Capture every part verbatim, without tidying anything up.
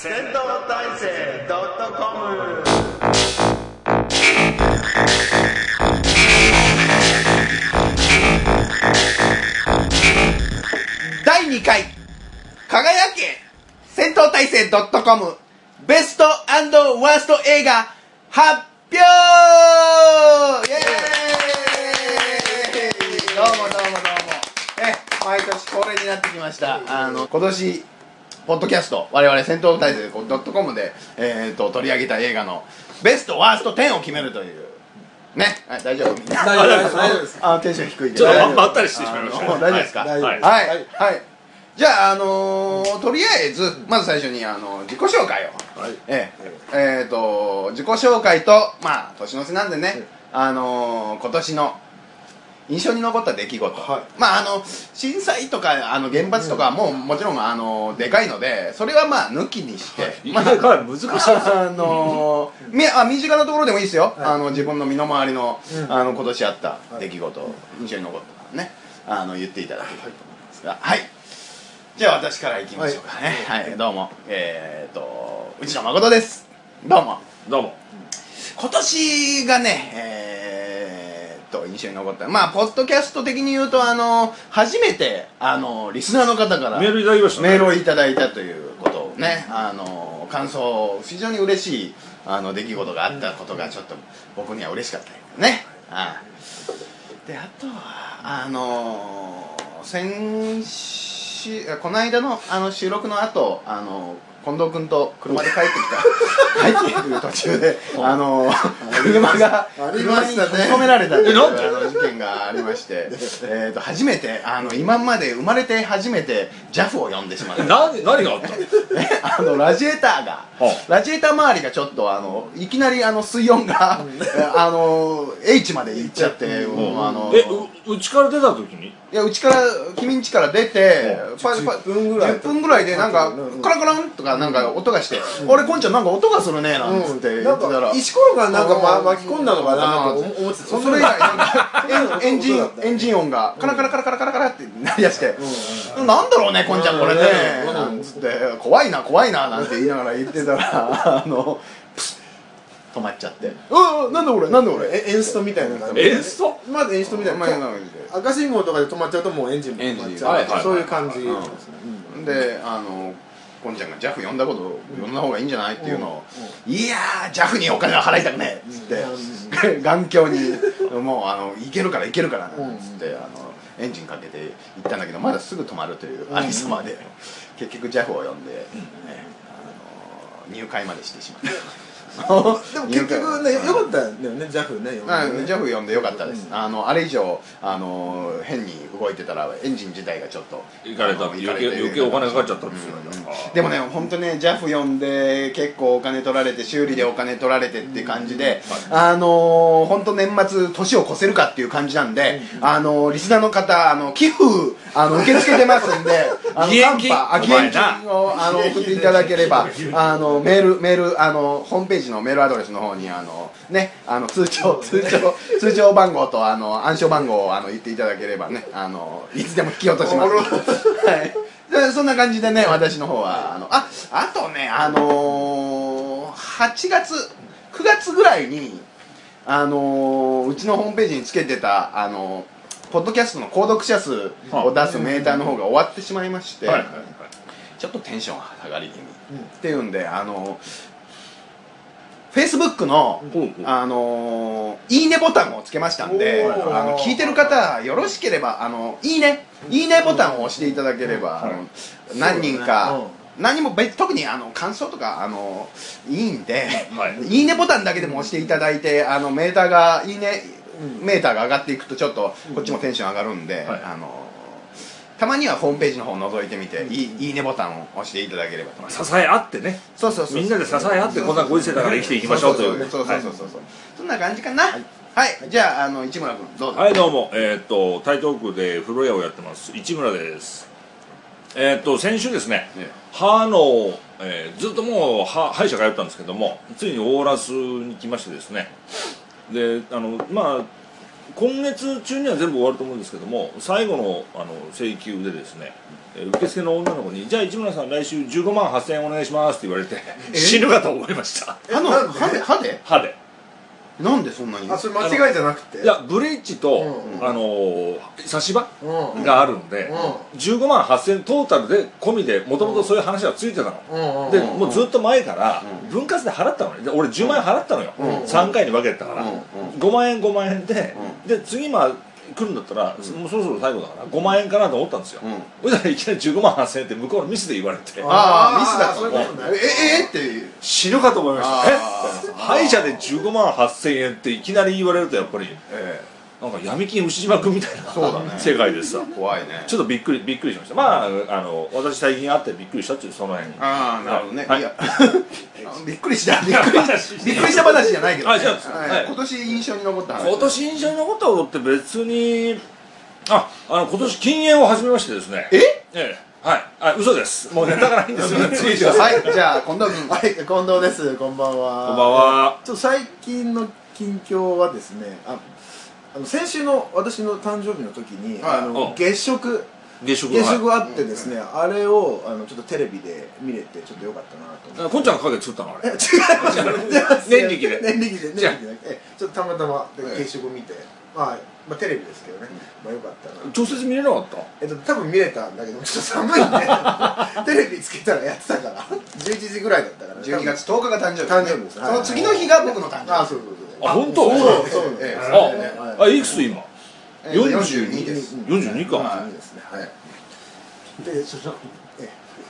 戦闘体制 .com。 だいにかい輝け戦闘体制 .com ベスト&ワースト映画発表。イエーイ。どうもどうもどうも。え毎年恒例になってきました。あの今年ポッドキャスト我々戦闘体制 .com で、えー、と取り上げた映画のベストワーストじゅうを決めるというね、はい、大丈夫みんな大丈夫です大丈夫です。 あテンション低いんでちょっとばったりしてしまいましたね。 大丈夫ですか。 大丈夫はいですはいはい。じゃああのー、とりあえずまず最初にあの自己紹介を、 はいえええー、と自己紹介とまあ年の瀬なんでね、あのー、今年の印象に残った出来事、 はいまああの震災とかあの原発とかももちろんあのでかいのでそれはまあ抜きにして、 いまあやかなり難しいですよ。 あのーみあ身近なところでもいいですよ、 はいあの自分の身の回りの、 うんあの今年あった出来事、印象に残ったのねあの言っていただければと思いますが、はい、じゃあ私からいきましょうかね。はい、どうもえー、っと内野誠です。どうも。 どうも。 今年がねえー、っと印象に残ったまあポッドキャスト的に言うとあの初めてあのリスナーの方からメールいただきましたね。 メールをいただいたということをね、あの感想非常に嬉しいあの出来事があったことがちょっと僕には嬉しかったよね。ああであとはあの先週この間のあの収録の後あの近藤君と車で帰ってきた帰ってくる途中であの車がありましたね車に止められたっていうえなんであの事件がありましてえーと初めてあの今まで生まれて初めて ジャフ を呼んでしまった何何があったの？ あのラジエーターが、 はラジエーター周りがちょっとあのいきなりあの水温があの H まで行っちゃってもうあのえううちから出た時に？ いやうちから君んちから出てパパじゅっぷんぐらいじゅっぷんぐらいでなんかうんカラカランとかなんか音がして「俺こんちゃんなんか音がするね」なんつって言なんってたらか石ころがなんか、ま、巻き込んだのかなって思ってた。 それ以来なんかエンエンジンエンジン音がカラカラカラカラカラカラってなりやしてなんだろうねこんちゃんこれねうんなんつって怖いな怖いななんて言いながら言ってたらあのプスッ止まっちゃって「うわなんだこれなんだこれ」 えエンストみたいな感じ。 エンスト？ まずエンストみたいな。 まあまあまあ赤信号とかで止まっちゃうともうエンジンも止まっちゃう。 エンジンはいはいはいそういう感じ。 うんであのこんちゃんが ジャフ 呼んだこと呼んだ方がいいんじゃないっていうのを「いやー ジャフ にお金は払いたくねえ」っつって眼鏡にもうあのいけるからいけるからなんつってあのエンジンかけて行ったんだけどまだすぐ止まるというありさまで結局 ジャフ を呼んで、ね、あの入会までしてしまった。 でも結局ね、よかったんだよね、ジャフ ね。 あジャフ 呼んでよかったです、あのあれ以上あの変に動いてたらエンジン自体がちょっと行かれた。 あの余計余計お金かかっちゃったんですよ。 でもね本当ね ジャフ 呼んで結構お金取られて修理でお金取られてって感じで、あのー、本当年末年を越せるかっていう感じなんで、あのー、リスナーの方あの寄付あの受け付けてますんであの義援金カンパあ義援金をあの送っていただければあのメールメールあのホームページのメールアドレスの方にあのねあの通帳通帳通帳番号とあの暗証番号をあの言っていただければねあのいつでも引き落としますはいでそんな感じでね私の方はあのああとねあのー、はちがつくがつぐらいにあのー、うちのホームページにつけてたあのポッドキャストの購読者数を出すメーターの方が終わってしまいまして、 はいはいはい。 ちょっとテンション下がり気味、うん、っていうんであのフェイスブックの、あのー、いいねボタンをつけましたんであの聞いてる方よろしければあのいいねいいねボタンを押していただければ、うん、あの何人か、何も別特にあの感想とかあのいいんで、はい、いいねボタンだけでも押していただいてあのメーターがいいねメーターが上がっていくとちょっとこっちもテンション上がるんで、はい、あのたまにはホームページの方を覗いてみていい、いいねボタンを押していただければと思います。 支え合ってね。 そうそうそうみんなで支え合ってこんなご時世だから生きていきましょうという。 そうそうそうそうそう。そんな感じかな。はい。じゃああの市村君どうぞ。 はいどうもえっと台東区で風呂屋をやってます市村です。えっと先週ですね歯のえずっともう歯歯医者通ったんですけどもついにオーラスに来ましてですねであのまあ今月中には全部終わると思うんですけども、最後のあの請求でですね、えー受付の女の子に「じゃあ市村さん来週じゅうごまんはっせんえんお願いします」って言われて死ぬかと思いました。 歯のなんで歯で歯で歯で。 なんでそんなにあ、それ間違いじゃなくて。 いやブリッジと、 うんあのー差し歯うんがあるんで、 うじゅうごまんはっせんえんトータルで込みでもともとそういう話はついてたの、 うんうんでもうずっと前から分割で払ったのね。で俺じゅうまんえん払ったのよ、 うんさんかいに分けてたから、 うんごまんえんごまんえんで、 うで次まあ来るんだったら、もうそろそろ最後だからごまんえんかなと思ったんですよ、 うんそしたらいきなりじゅうごまんはっせんえんって向こうのミスで言われてああミスだったそういうことね。 えええっていう死ぬかと思いました。えあー歯医者でじゅうごまんはっせんえんっていきなり言われるとやっぱりえなんか闇金牛島君みたいなそうだね世界でさ、 え怖いねちょっとびっくりびっくりしました。まああの私最近会ってびっくりしたっていうその辺。 ああなるほどね、 はいいやびっくりしたびっくりしたびっくりした話じゃないけど、ね、 あじゃあはいはい今年印象に残った話今年印象に残ったことって別にああの今年禁煙を始めましてですね。 えええはいあ嘘です。もうネタがないんですよね。ついてははいじゃあ近藤君はい、近藤です。こんばんは。 こんばんは。 ちょっと最近の近況はですね、あ、あの先週の私の誕生日の時に、 はいあのうん月食月食月食があってですね、あれをあのちょっとテレビで見れてちょっと良かったなと思って。 あこんちゃんが影作ったのあれ。 違う違う年力で年力で年力じゃあでえちょっとたまたまええ月食を見て、まあまあテレビですけどね、まあ良かったな。 直接見れなかったえっと多分見れたんだけどちょっと寒いんでテレビつけたらやってたからじゅういちじぐらいだったから、ね、 じゅうにがつとおかが誕生日、 誕生日ですその次の日が僕の誕生日あそうそうそうあ本当そうそうそうええああいくつ今えーよんじゅうにでですすよんじゅうにか。 よんじゅうにですねはいでちょっとえ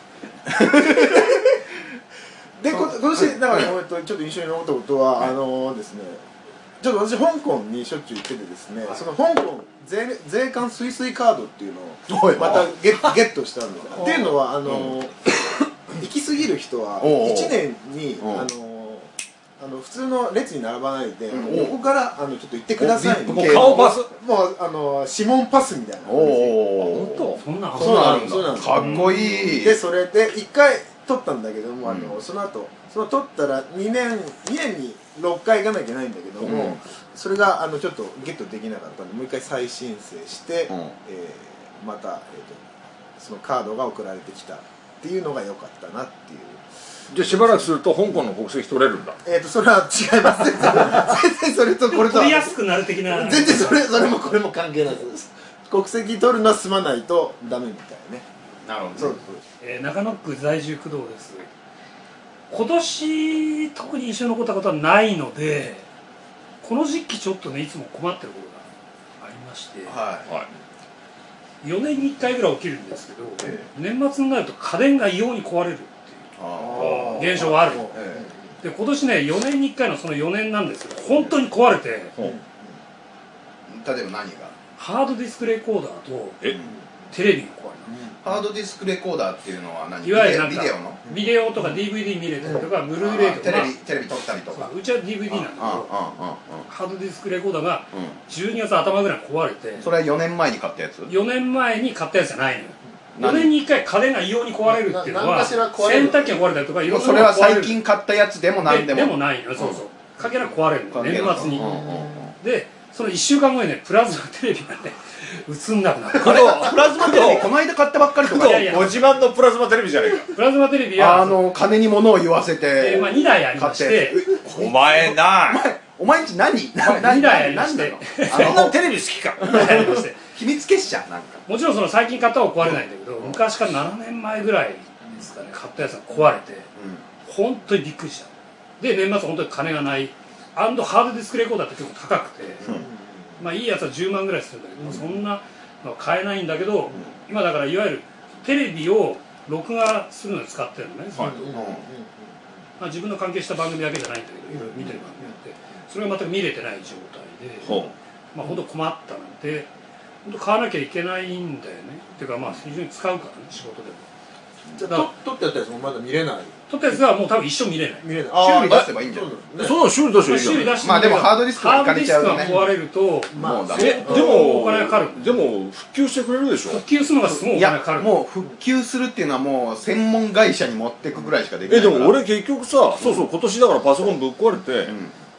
えでこ今年だから、えっとちょっと印象に残ったことは、あのですねちょっと私香港にしょっちゅう行っててですね、その香港税税関すいすいカードっていうのをまたゲッゲットしたんですっていうのはあの行き過ぎる人はおうおういちねんにおうあのあの普通の列に並ばないでうん横からあのちょっと行ってくださいおもう顔パス。 もうあの指紋パスみたいなおお本そんなそうなんですそうなんですかっこいいでそれでいっかい取ったんだけども、あのうんその後その取ったらにねんにねんにろっかい行かなきゃいけないんだけども、 うんそれがあのちょっとゲットできなかったんでもう一回再申請して、 うんえーまた、えーとそのカードが送られてきたっていうのが良かったなっていう。 じゃあしばらくすると香港の国籍取れるんだ。 えーとそれは違います全然全然それとこれとは取りやすくなる的な。 全然それそれもこれも関係ないです国籍取るのは済まないとダメみたいねなるほどそうえー中野区在住工藤です。今年特に印象に残ったことはないので、この時期ちょっとねいつも困ってることがありまして、 ははい。 よねんにいっかいぐらい起きるんですけど、 え年末になると家電が異様に壊れるっていあいう現象がある。 えで今年ねよねんにいっかいのそのよねんなんですけど本当に壊れて、 ほう例えば何がハードディスクレコーダーとえテレビが壊れハードディスクレコーダーっていうのは何た。いわゆるなんかビデオのビデオとか ディーブイディー 見れたりとか、ブルーレイとか、 テレビまテレビ撮ったりとかあそううちは ディーブイディー なんだけど、 あハードディスクレコーダーがうんうんじゅうにがつ頭ぐらいに壊れて、 それはよねんまえに買ったやつよねんまえに買ったやつじゃないのよ。 何よねんにいっかい家電が異様に壊れるっていうのはななんかしら壊れる洗濯機が壊れたりとかいろんなそれはのが壊れる最近買ったやつでも何でもででもないのよ。そうそうかけなく壊れるの年末にうんうんうんでそのいっしゅうかんごにねプラズマテレビがね映んなくなったあれプラズマテレビこの間買ったばっかりとかいやいやご自慢のプラズマテレビじゃねえか。 プラズマテレビはあの金に物を言わせえてーまあ、にだいありましてお前なお前お前んち何にだいありまして何なのそんなテレビ好きか。 にだいありまして秘密結社なんかもちろんその最近買った方は壊れないんだけど昔からななねんまえぐらいですかね買ったやつが壊れて本当にびっくりしたで年末本当に金がないアンドハードディスクレコーダーって結構高くて、まあいいやつはじゅうまんぐらいするんだけど、そんなのは買えないんだけど、今だからいわゆるテレビを録画するのに使ってるのね、 はいまあ、自分の関係した番組だけじゃないんだけどいろいろ見てる番組があってそれが全く見れてない状態で、 ほまあ本当困ったなんて本当買わなきゃいけないんだよねっていうかまあ非常に使うからね仕事でもじゃあと取ったやつもまだ見れない撮ったやつはもう多分一生見れない見れない修理出せばいいんじゃんう。その修理出していいじゃん。 修理出してまあでもハードディスクがハードディスク借りちゃうとねが壊れるともうダえメでもお金がかかるでも復旧してくれるでしょ。 復旧するのがすごいおいや金がかかるもう復旧するっていうのはもう専門会社に持ってくぐらいしかできないからえでも俺結局さ、そうそう今年だからパソコンぶっ壊れて、 うん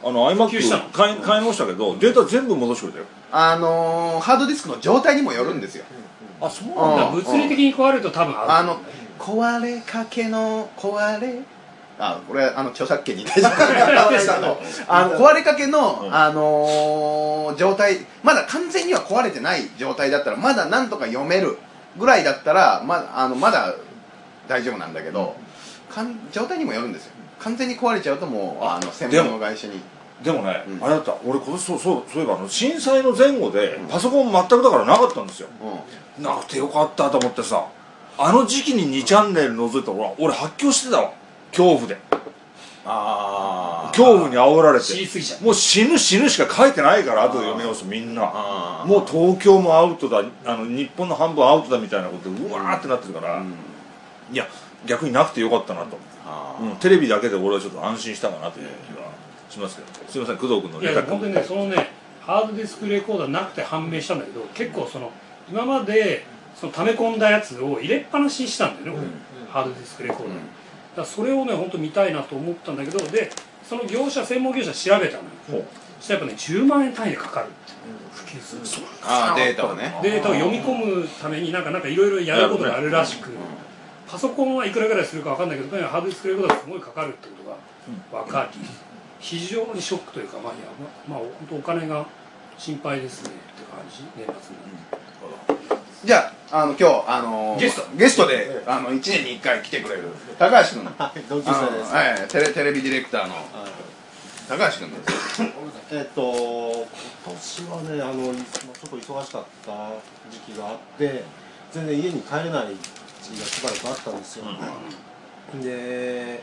あの普及したの iMac 買い買い直したけどデータ全部戻してくれたよ。 あのー、ハードディスクの状態にもよるんですよ。 あ、そううんなんだ。 物理的に壊れると多分あの壊れかけの壊れあこれあの著作権に対してあの壊れかけの、 うんあのー、状態まだ完全には壊れてない状態だったらまだなんとか読めるぐらいだったらまあのまだ大丈夫なんだけど、かん状態にもよるんですよ。完全に壊れちゃうともうあの専門の会社にでもね、 うんあれだった俺今年そうそうそういえばあの震災の前後でパソコン全くだからなかったんですよ、 うなくてよかったと思ってさ、あの時期ににチャンネル覗いたら俺俺発狂してたわ、恐怖であ恐怖に煽られて知りすぎちゃう。 もう死ぬ死ぬしか書いてないから後で読み直すみんなあもう東京もアウトだ、あの日本の半分アウトだみたいなことでうわーってなってるから、 うんいや逆になくてよかったなと、 あうん、テレビだけで俺はちょっと安心したかなという気はしますけど、すいません工藤君のいやレタック本当にねそのねハードディスクレコーダーなくて判明したんだけど、結構その今までその溜め込んだやつを入れっぱなしにしたんだよね、俺ハードディスクレコーダー、だからそれをね本当見たいなと思ったんだけど、でその業者専門業者調べたのよ。 ほうそしたらやっぱねじゅうまんえん単位でかかるって普及するあーデータをねデータを読み込むためになんかなんかいろいろやることがあるらしく、パソコンはいくらぐらいするかわかんないけど、とにかくハードディスクレコーダーがすごいかかるってことが分かり、非常にショックというか、まあいやまあ本当お金が心配ですねって感じ、年末に。 じゃあ、あの今日あのー、 ゲストゲストであのいちねんにいっかい来てくれる高橋君、 同級生です。 あのはい、テレテレビディレクターの高橋君です。 えっと今年はねあのちょっと忙しかった時期があって全然家に帰れない時期がしばらくあったんですよ、うん、で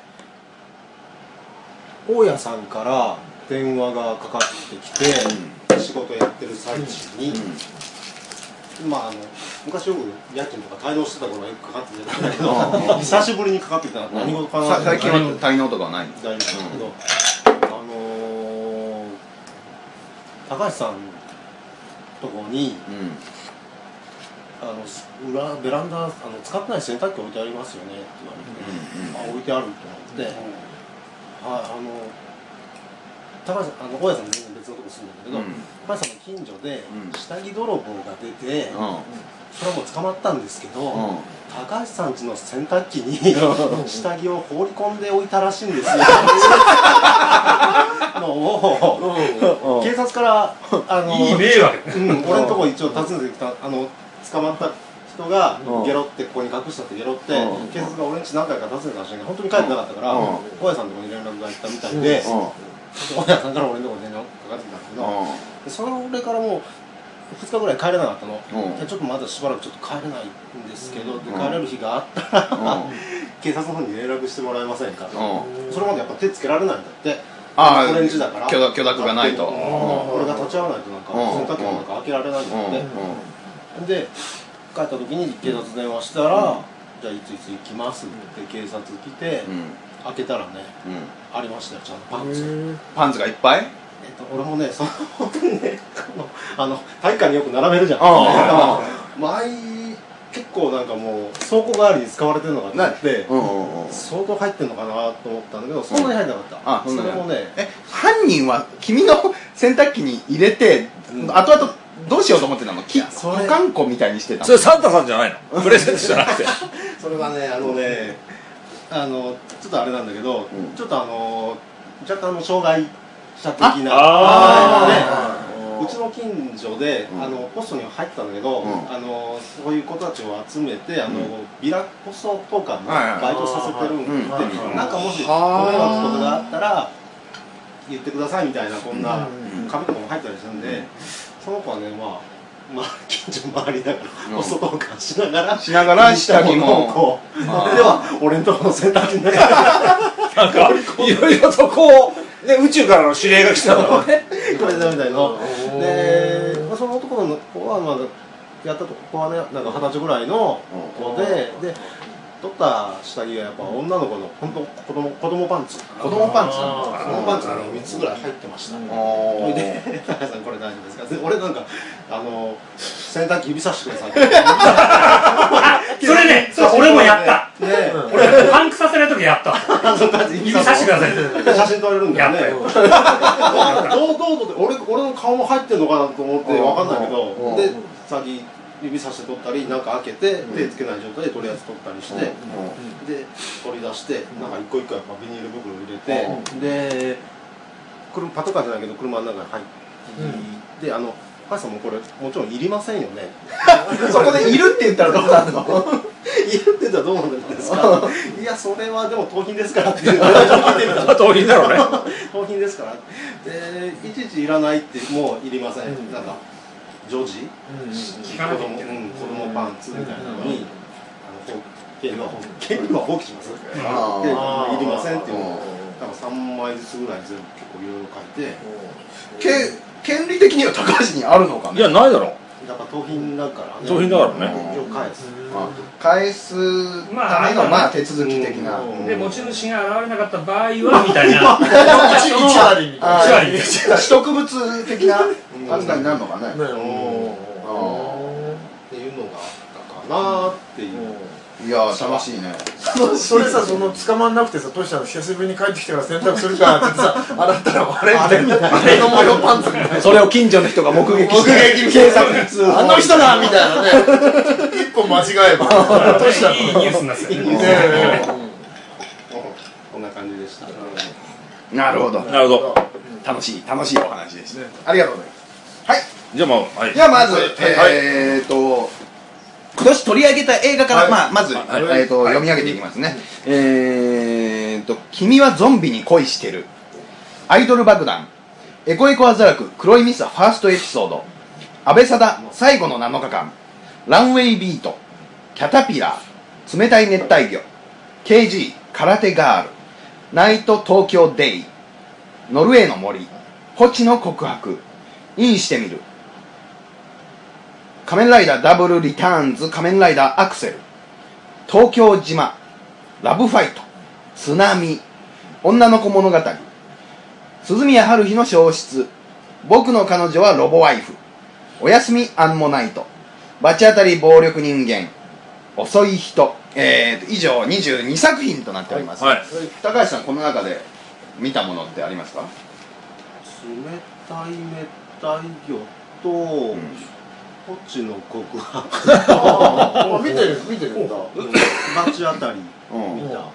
大家さんから電話がかかってきて、うん、仕事やってる最中に、うん、まああの昔よく家賃とか滞納してた頃はよくかかってたんだけど久しぶりにかかってきたら何事かなって、 最近は滞納とかはないんです大丈夫なんだけど、あのー、高橋さんのとこに、うん、あの裏ベランダあの使ってない洗濯機置いてありますよねって言われて、うんうん、あ置いてあると思って、うん、はい、あの高橋さんあの大家さんも全然別のとこ住んでるんだけど、うん、高橋さんの近所で下着泥棒が出て、うん、それはもう捕まったんですけど、うん、高橋さん家の洗濯機に下着を放り込んでおいたらしいんですよのを警察からあのいい迷惑、 うん、俺のとこ一応訪ねてきたあの捕まった人がゲロってここに隠したってゲロって警察が俺ん家何回か訪ねたらしいけど本当に帰ってなかったから大家さんのとこに連絡が行ったみたいで大家さんから俺のとこに連絡かかってきたんだけどそれからもうふつかぐらい帰れなかったの、うん、ちょっとまだしばらくちょっと帰れないんですけど、うん、で帰れる日があったら、うん、警察の方に連絡してもらえませんか、うん、それまでやっぱ手つけられないんだってあオレンジだから許諾がないと、 俺が立ち会わないとなんか洗濯機もなんか開けられないんだって、うん、で帰った時に警察電話したら、うん、じゃあいついつ行きますって警察来て、うん、開けたらね、うん、ありましたよちゃんとパンツパンツがいっぱいえっと、俺もね、その本当にね、あの体育館によく並べるじゃん。あ毎結構なんかもう倉庫代わりに使われてるのかと思って、相当入ってるのかなと思ったんだけど、そんなに入ってなかった。あ、それもね、 え、犯人は君の洗濯機に入れて、うん、後々どうしようと思ってたの？保管庫みたいにしてたの？ それサンタさんじゃないの？プレゼントじゃなくて。 それはね、あのね、あのちょっとあれなんだけど、うん、ちょっとあの若干の障害的なあでうちの近所で、うん、あのポストには入ってたんだけど、うん、あのそういう子たちを集めてあの、うん、ビラポスト交換のバイトさせてるんで、うん、なんかもしご迷惑とかがあったら言ってくださいみたいなこんな紙とかも入ったりするんで、その子はねまあまあ近所周りだからポスト交換しながらしながら下着もこうでは俺のところの洗濯機の中でなんかいろいろとこうね宇宙からの指令が来たのねこれだみたいなで、まあ、その男の子はまだやった子はねなんか二十歳ぐらいの子でで取った下着がやっぱ女の子の本当子供子供パンツ子供パンツ子供パンツがみっつぐらい入ってましたそれで「高橋さんこれ大丈夫ですか?」で俺なんかあの洗濯機指さしてくださいそれねそれ俺もやった、ね、俺パンクさせない時やった指さしてください。 写真撮れるんだよね。 やどうどうどう俺俺の顔も入ってるのかなと思ってわかんないけど、で先指さして撮ったりなんか開けて手つけない状態でとりあえず撮ったりして、で取り出してなんか一個一個やっぱビニール袋入れて、で車パトカーじゃないけど車の中に入ってであの高橋さんもこれもちろんいりませんよね。 そこでいるって言ったらどうなるの？ いるって言ったらどうなんですか。いやそれはでも盗品ですからっていう聞いてみたら盗品だろうね。 盗品ですからでいちいちいらないってもういりません、うん、なんか常時、うん、子供、うん、子供パンツみたいなのに、うん、あの権利は権利は放棄しますでいりませんっていうのを多分さんまいずつぐらい全部結構いろいろ書いてけ権利的には高橋にあるのかね。 いやないだろう。 やっぱ盗品だからね。 盗品だからね。 一応返す。 返すためのまあ手続き的な。 で持ち主が現れなかった場合はみたいな。 一割みたいな。 取得物的な扱いになるのかね。 っていうのがあったかなっていう。 いや楽しいね。 それさその捕まんなくてさトシちゃん久しぶりに帰ってきてから洗濯するかってさ洗ったらあれあれみたいな。あれの模様パンツみたいな。 それを近所の人が目撃して警察に通報。 あの人だみたいなね。一歩間違えばトシちゃんいいニュースになってる。 こんな感じでした。 なるほど。 なるほど。 楽しい楽しいお話でした。ありがとうございます。はい。 じゃあまあはい。 じゃあまずえっと。今年取り上げた映画から、はい、まあ、まず、はい、えーと、はい、読み上げていきますね、はい、えーと「君はゾンビに恋してる」「アイドル爆弾」「エコエコアザラク黒いミスファーストエピソード」「安倍貞最後のなのかかん」「ランウェイビート」「キャタピラー」「冷たい熱帯魚」「ケージー 空手ガール」「ナイト東京デイ」「ノルウェーの森」「ホチの告白」「インしてみる」仮面ライダーダブルリターンズ仮面ライダーアクセル東京島ラブファイト津波女の子物語鈴宮春日の消失僕の彼女はロボワイフおやすみアンモナイト罰当たり暴力人間遅い人、えー、以上にじゅうにさく品となっております、はいはい、高橋さんこの中で見たものってありますか？ 冷たい熱帯魚と、うんこっちの告白あ見てる見てるんだバチ当たり見た、うん、それぐらいかな。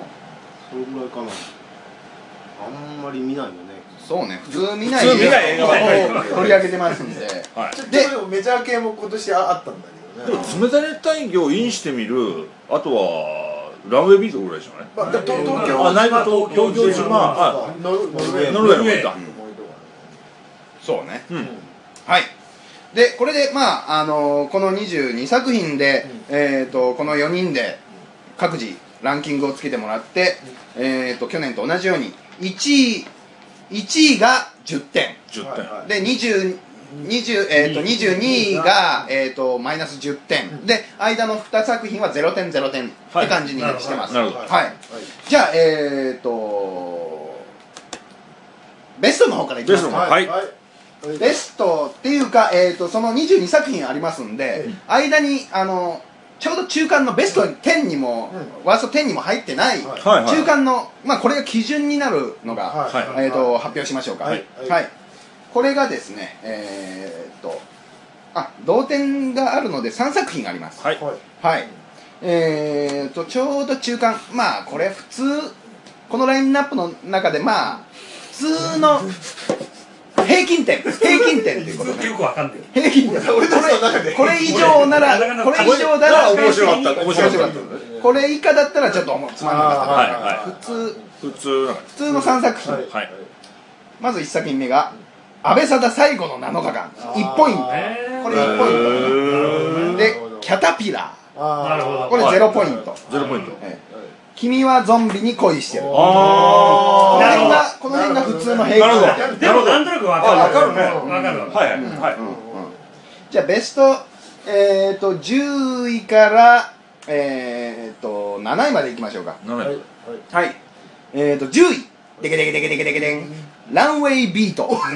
あんまり見ないよね。 そうね普通見ない映画を取り上げてますんで、 はい、でメジャー系も今年あったんだけどね。 でも冷たい熱帯魚をインしてみるあとはランウェイビートぐらいじゃない？ まあ、東京あ、内部東京島あノルウェーの森だ。 そうね、うん、はいでこれでまああのー、このにじゅうにさく品で、うんえー、とこのよにんで各自ランキングをつけてもらって、うんえー、と去年と同じようにいちいいちいがじゅってんじゅってんでにじゅう 20えー、とにじゅうにいが、えー、とマイナスじゅってんで間のにさく品はゼロてんゼロてんって感じにしてます。 なるほど、 はい、じゃあえっ、ー、とベストの方からいきますか。 はい、はいベストっていうか、えー、とそのにじゅうにさく品ありますんで、うん、間にあのちょうど中間のベストじゅうにも、うん、ワーストじゅうにも入ってない、はい、中間の、まあ、これが基準になるのが、はいえー、と発表しましょうか。はいはいはい、これがですねえー、とあ同点があるのでさんさく品あります。はい、はいえー、とちょうど中間まあこれ普通このラインナップの中でまあ普通の平均点平均点っていうことね。 よくわかんない。 平均点。これこれ以上ならこれ以上なら面白かった面白かった。 これ以下だったらちょっとつまんなかった。 はいはい。 普通普通普通のさんさく品。はい。まずいっさく品目が安倍貞最後のなのかかんいちポイント。これいちポイント。でキャタピラー。なるほど。これゼロポイント。 ゼロポイント。 君はゾンビに恋してる。ああ。この辺がこの辺が普通の平均点。 でもなんとなくわかる。 わかるね。 わかる。 はいはい。 じゃあベストえっとじゅういからえっとなないまでいきましょうか。 なない。 はい。えっとじゅういデケデケデケデケデケデンランウェイビート。あ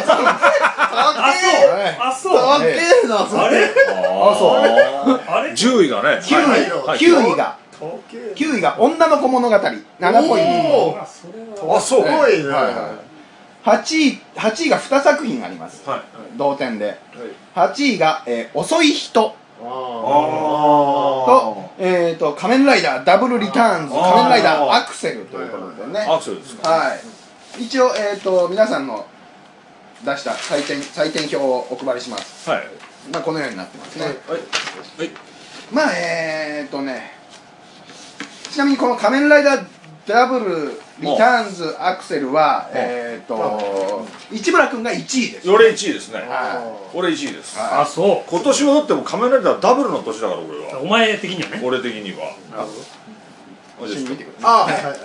そう。あそう。 あれ？ あれ？ あそう。 あれ？ じゅういがね。 きゅういきゅういがきゅういが女の子物語ななポイント。 あ、そうすごいね。 はちい、はちいがにさく品あります、 はい、 同点で。はちいが、えー、遅い人あと、えーと、仮面ライダーダブルリターンズ仮面ライダーアクセルということでね。 アクセルですか。 はい。一応、えーと、皆さんの出した採点、採点表をお配りします。 はい。 まあ、このようになってますね。 はい。はい。 まあ、えーとね、ちなみにこの仮面ライダーダブルリターンズアクセルは、えーと、市村君がいちいです。 俺いちいですね。 は俺いちいです。 あ、そう。 今年はだってもう仮面ライダーダブルの年だから俺は。 お前的にはね。 俺的には。 なるほど。 一緒に見てください。 あ、はいはいはい。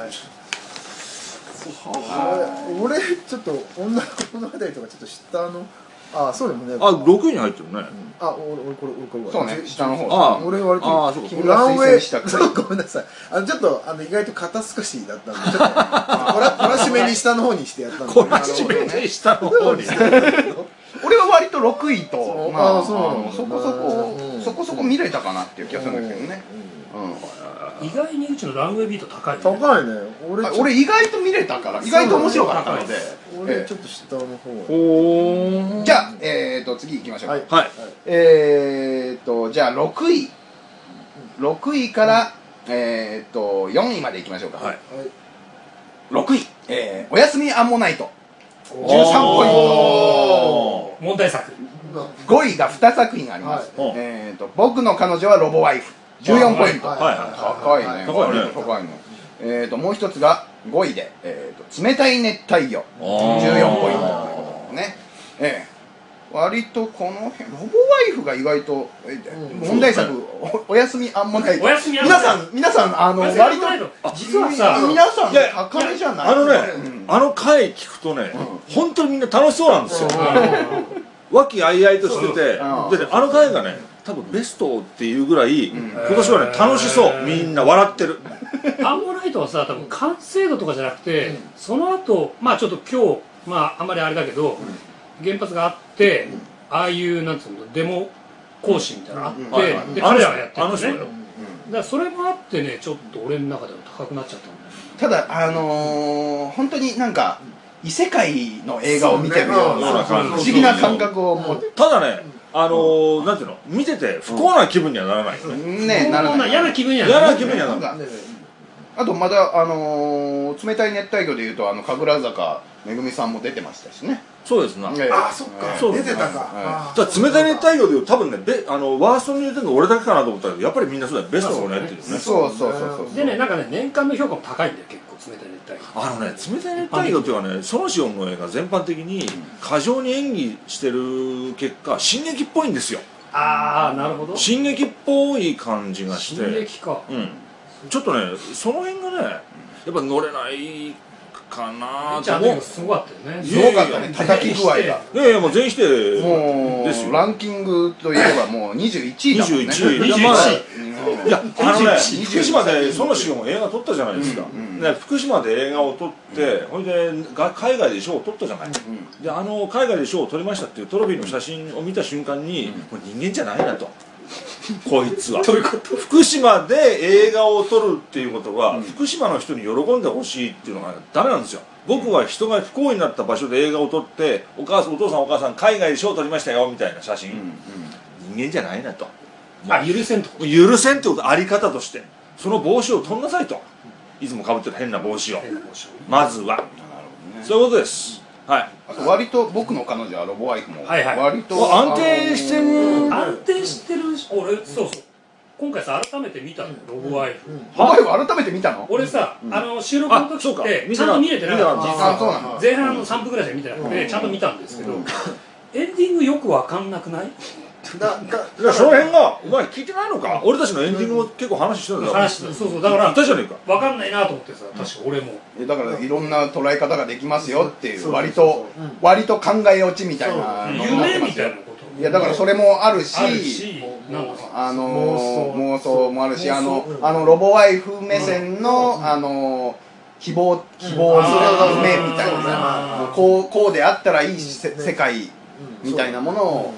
俺ちょっと女の子物語とかちょっと下の、あ、そうでもね。 あ、ろくいに入ってるね。 あ、俺俺これ俺これ。 そうね、下の方。 あ、 俺割とあ、そうか。 ランウェイしたくそう、ごめんなさい。あのちょっとあの意外と肩透かしだったんで、ちょっとこらこらしめに下の方にしてやったんで。 こらしめに下の方に。 俺は割とろくいと、まあ、 あ、そうなんだ。 そこそこそこそこ見れたかなっていう気がするんだけどね。 意外にうちのランウェイビート高いね。 高いね。俺俺意外と見れたから意外と面白かったので。 俺ちょっと下の方。 おー。 じゃあ、えーと次行きましょう。 はい。 はい。 えーとじゃあろくいろくいからえーとよんいまで行きましょうか。 はい。 ろくい、えー、おやすみアンモナイトじゅうさんポイント。 問題作。 ごいがにさく品あります。えーと僕の彼女はロボワイフじゅうよんポイント。 はいはい。 高いね。 高いね。 高いね。えーともう一つがごいで、えーと冷たい熱帯魚じゅうよんポイントということですね。えー割とこの辺ロボワイフが意外と問題作おおやすみアンモナイト。 おやすみアンモナイト。 皆さん皆さんあの割と実はさ皆さん高めじゃない。 あのね、あの回聞くとね、本当にみんな楽しそうなんですよ。和気あいあいとしてて、であの回がね、多分ベストっていうぐらい今年はね楽しそう、みんな笑ってる。 アンモナイトはさ、多分完成度とかじゃなくて、その後まあちょっと今日まああんまりあれだけど。原発があって、ああいうなんつうのデモ行進みたいなのがあって、で彼らがやってるんですね。だからそれもあってね、ちょっと俺の中では高くなっちゃったんだよ。 ただあの本当になんか異世界の映画を見てるような不思議な感覚を持って。 ただね、あのなんていうの、見てて不幸な気分にはならないね。ならない。 嫌な気分にはならない。嫌な気分にはならない。 あとまだあの冷たい熱帯魚でいうとあの神楽坂めぐみさんも出てましたしね。 そうですな。 あ、そっか。出てたか。 じゃあ冷たい熱帯魚でいうと多分ね、あのワーストに入れてるの俺だけかなと思ったけど、やっぱりみんなそうだよ、ベストのねっていうね。 そうそうそうそう。 でね、なんかね、年間の評価も高いんだよ、結構冷たい熱帯魚。 あのね、冷たい熱帯魚っていうかね、ソノシオンの映画全般的に過剰に演技してる結果、進撃っぽいんですよ。 ああ、なるほど。 進撃っぽい感じがして。 進撃か。 うん。ちょっとね、その辺がね、やっぱ乗れないかなと思う。すごかったよね。 すごかったね、叩き具合が。いやいや、もう全否定ですよ。ランキングといえばもうにじゅういちいだもんね。 にじゅういちい。いや、あのね、福島でソノシオン映画撮ったじゃないですか。福島で映画を撮って、ほいで海外で賞を取ったじゃない。で、あの海外で賞を取りましたっていうトロフィーの写真を見た瞬間に、もう人間じゃないなと。こいつは福島で映画を撮るっていうことは、うん、福島の人に喜んでほしいっていうのがダメなんですよ。僕は人が不幸になった場所で映画を撮ってお母さんお父さんお母さん海外で賞を取りましたよみたいな写真、うんうん、人間じゃないなと。 あ、許せんと許せんってことあり方としてその帽子を取んなさいと。いつもかぶってる変な帽子をまずは、ね、そういうことです。はい、 あと割と僕の彼女はロボワイフも割と安定してる。 安定してる。俺そうそう今回さ改めて見たのロボワイフ。 ロボワイフ改めて見たの？ 俺さあの収録の時ってちゃんと見れてなかった。実は前半のさんぷんぐらいしか見てなくてちゃんと見たんですけどエンディングよくわかんなくない？ だだその辺がお前聞いてないのか。俺たちのエンディングも結構話してるんだよ。 話してそうそうだから言ったじゃねえか。 分かんないなと思ってさ確か俺もだからいろんな捉え方ができますよっていう割と割と考え落ちみたいな夢みたいなこと。 いやだからそれもあるしあの妄想もあるしあのあのロボワイフ目線のあの希望希望の夢みたいなこうこうであったらいい世界みたいなものを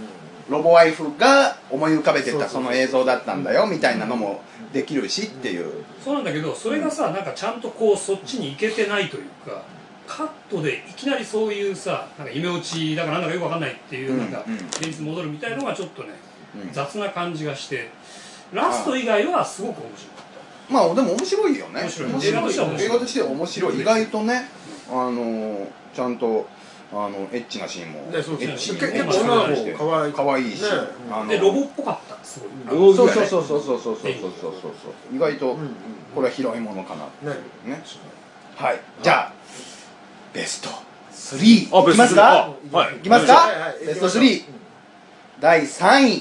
ロボワイフが思い浮かべてたその映像だったんだよみたいなのもできるしっていう。 そうなんだけど、それがさ、なんかちゃんとこうそっちに行けてないというか、カットでいきなりそういうさ、なんか夢落ちだからなんだかよくわかんないっていう、なんか現実に戻るみたいのがちょっとね、雑な感じがして、ラスト以外はすごく面白かった。 まあでも面白いよね。 面白い。 映画としては面白い。映画としては面白い。意外とね、あのちゃんとあのエッチなシーンもエッチに結構女の子可愛い可愛いし、 でロボっぽかったすごい。 そうそうそうそうそうそうそうそうそう意外とこれは広いものかなね。はい、じゃあベストスリーいきますか。いきますか。ベストスリーだいさんい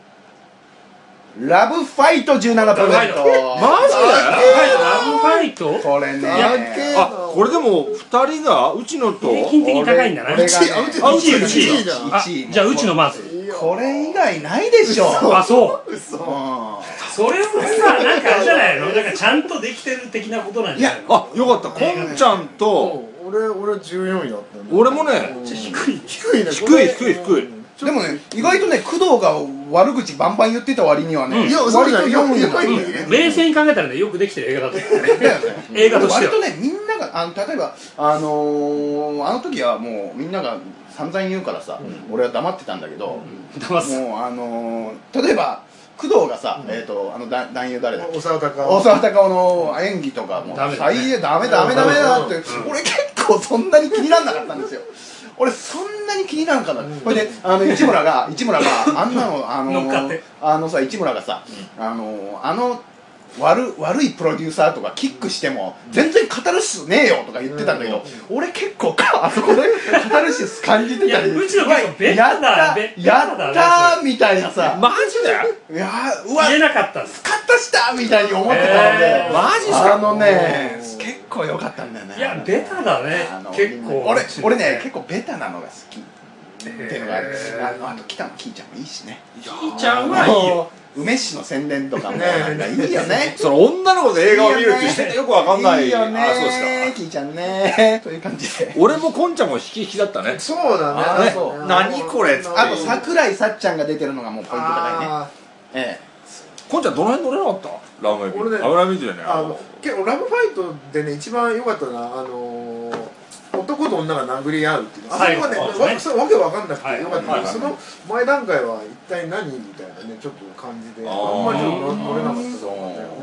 ラブファイトじゅうななパーセント。マジで？ ラブファイト？ これね。 あ、これでもふたりがうちのと平均的に高いんだな。 これがね、 いちいいちい。じゃあうちのまず。 これ以外ないでしょ。 あ、そう。 嘘。 それもさ、なんかあれじゃないの？なんかちゃんとできてる的なことなんじゃないの？ あ、よかった。こんちゃんと俺俺じゅうよんいだったんだ。 俺もね、 低い低いね。 低い低い低い。 でもね、意外とね、工藤が悪口バンバン言ってた割にはね、割とよんいなの。 冷静に考えたらね、よくできてる映画だったよね。映画としては。 割とね、みんなが、あの例えば、あのー、あの時はもうみんなが散々言うからさ、俺は黙ってたんだけど、もうあのー、例えば、工藤がさ、えっと、あの男優誰だっけ？ 大沢たかお。大沢たかおの演技とかも最悪ダメダメダメだって、俺結構そんなに気にならなかったんですよ。俺そんなに気にならんかった。これであの市村が市村があんなのあのあのさ市村がさあのあの悪悪いプロデューサーとかキックしても全然カタルシスねえよとか言ってたんだけど、俺結構あそこでカタルシス感じてたり、 うちの結構ベタだやったーみたいなさ、 マジで？ いやうわ言えなかったんです。 スカッとしたみたいに思ってたので、 マジっすか？ あのね結構良かったんだよね。 いやベタだね。結構俺俺ね結構ベタなのが好きっていうのがある。あと北野キーちゃんもいいしね。 キーちゃんはいいよ。 梅酒の宣伝とかもなんかいいよね。 その女の子で映画を見るってしててよくわかんない。 いいよね。 あ、そうですか。 キーちゃんね。という感じで。 俺もこんちゃんも引き引きだったね。 そうだね。 何これっつって。 あと桜井さっちゃんが出てるのがもうポイント高いね。ええ。 こんちゃんどの辺乗れなかった？ラブファイト。油見てるね。 あの結構ラブファイトでね一番良かったのはあの男と女が殴り合うっていうの。あそこはねわけわかんなくて良かったけど、その前段階は一体何みたいなねちょっと感じであんまりちょっと乗れなかったと思うね。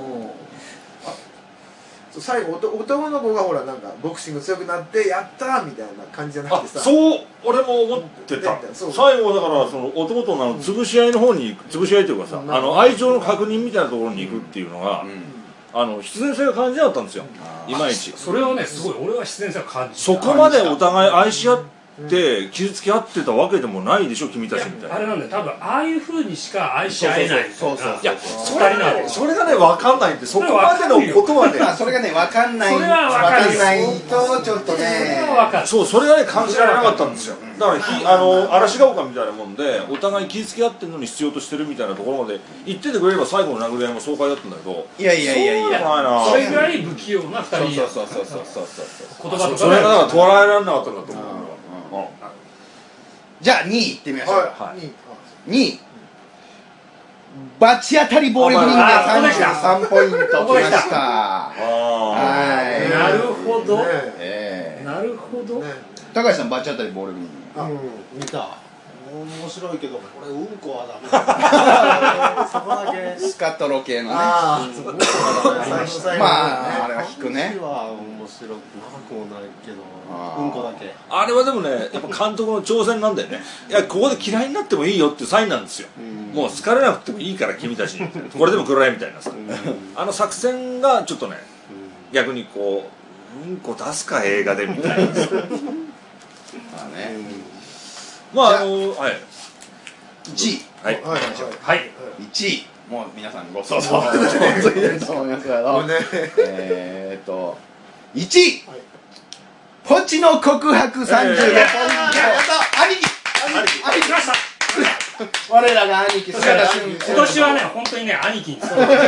最後男の子がほらなんかボクシング強くなってやったーみたいな感じじゃなくてさ、 そう俺も思ってた。最後だからその男と女の潰し合いの方に潰し合いというかさ、あの愛情の確認みたいなところに行くっていうのがあの必然性が感じなかったんですよ。いまいちそれはねすごい俺は必然性が感じた。 そこまでお互い愛し合って傷つき合ってたわけでもないでしょ君たちみたいな。 あれなんだよ多分ああいう風にしか愛し合えない。 そうそうそう。 いやそれがねそれがね分かんないんで、そこまでのことはねそれがね分かんない。 それは分かんないとちょっとね。 そうそれがね感じられなかったんですよ。だからひあの嵐が丘みたいなもんでお互い気付き合ってるのに必要としてるみたいなところまで言っててくれれば最後の殴り合いも爽快だったんだけど、 いやいやいやいやそれぐらい不器用なふたり。 そうそうそうそうそうそう言葉とかそれがだから捉えられなかったんだと思う。 じゃあにいいってみましょう。 はい。 にいバチ当たりボールグリーンでさんじゅうさんポイントきました。はい。 なるほど。 ええ。 なるほど。 高橋さんバチ当たりボールグリーン。 あ、見た。面白いけど、これうんこはダメだ。そこだけ。 スカトロ系のね。 ああ、そこだけ。 まああれは引くね。 は面白くなくもないけど、うんこだけ。 あれはでもねやっぱ監督の挑戦なんだよね。いやここで嫌いになってもいいよっていうサインなんですよ。もう好かれなくてもいいから君たちにこれでもくらえみたいなさ、あの作戦がちょっとね逆にこううんこ出すか映画でみたいな。まあね。 まああのはいいちいはいはいいちいもう皆さんご想像ついてると思いますけど、えっといちいポチの告白さんじゅうごポイント。兄貴兄貴来ました。我らが兄貴姿俊。 今年はね本当にね兄貴に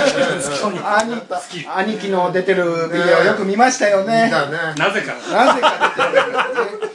兄兄貴の出てるビデオよく見ましたよね。 なぜかなぜか出てる。